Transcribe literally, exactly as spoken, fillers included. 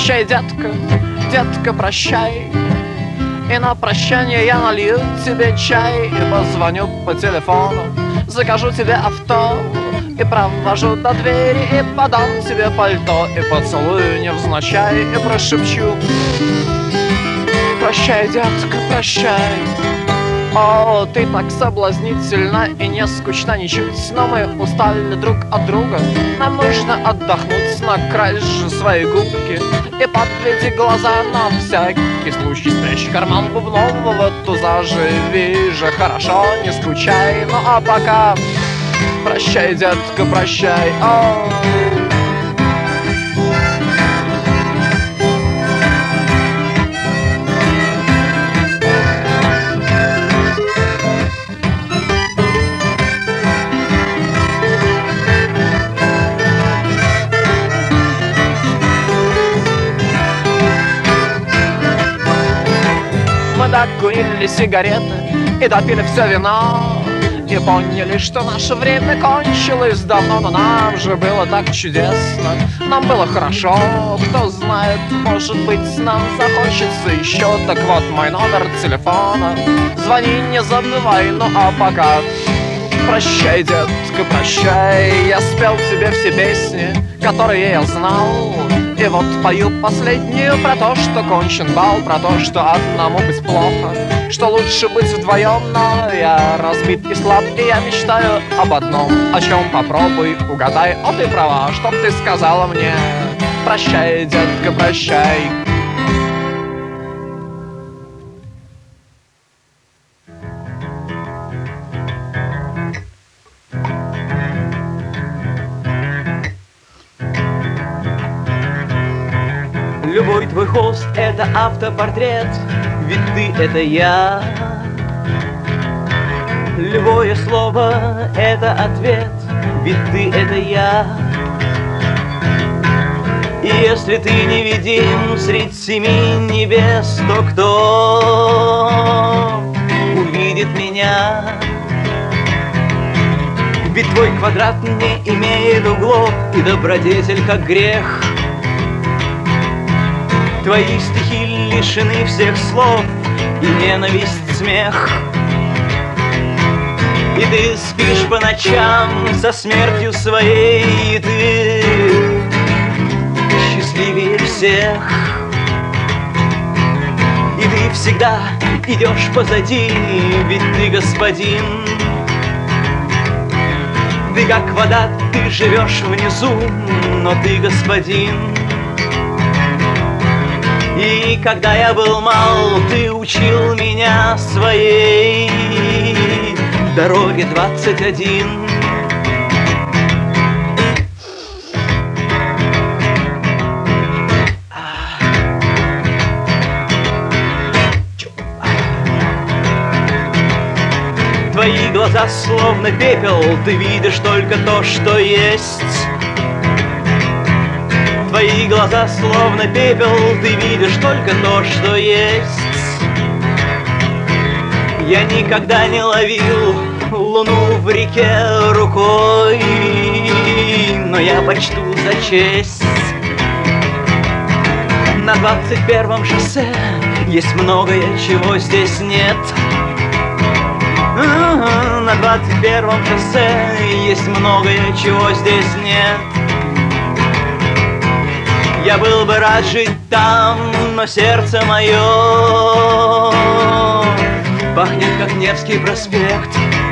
Прощай, детка, детка, прощай. И на прощание я налью тебе чай и позвоню по телефону, закажу тебе авто и провожу до двери, и подам тебе пальто, и поцелую невзначай, и прошепчу: прощай, детка, прощай. О, ты так соблазнительна и не скучна ничуть, но мы устали друг от друга. Нам нужно отдохнуть, накрась же свои губки и подведи глаза на всякий случай. Спрячь карман бубнового туза, живи же хорошо, не скучай. Ну а пока прощай, детка, прощай. О. Мы докурили сигареты и допили все вино, и поняли, что наше время кончилось давно. Но нам же было так чудесно, нам было хорошо. Кто знает, может быть, нам захочется еще. Так вот мой номер телефона, звони, не забывай. Ну а пока прощай, детка, прощай. Я спел тебе все песни, которые я знал, и вот пою последнюю про то, что кончен бал, про то, что одному быть плохо, что лучше быть вдвоем. Но я разбит и слаб, и я мечтаю об одном, о чем попробуй угадай. О, ты права, чтоб ты сказала мне: прощай, детка, прощай. Любой твой холст — это автопортрет, ведь ты — это я. Любое слово — это ответ, ведь ты — это я. И если ты невидим средь семи небес, то кто увидит меня? Ведь твой квадрат не имеет углов, и добродетель как грех. Твои стихи лишены всех слов, и ненависть, смех. И ты спишь по ночам со смертью своей, и ты счастливее всех. И ты всегда идешь позади, ведь ты господин. Ты как вода, ты живешь внизу, но ты господин. И когда я был мал, ты учил меня своей дороге двадцать один. Твои глаза словно пепел, ты видишь только то, что есть. Твои глаза словно пепел, ты видишь только то, что есть. Я никогда не ловил луну в реке рукой, но я почту за честь. На двадцать первом шоссе есть многое, чего здесь нет. На двадцать первом шоссе есть многое, чего здесь нет. Я был бы рад жить там, но сердце мое пахнет, как Невский проспект.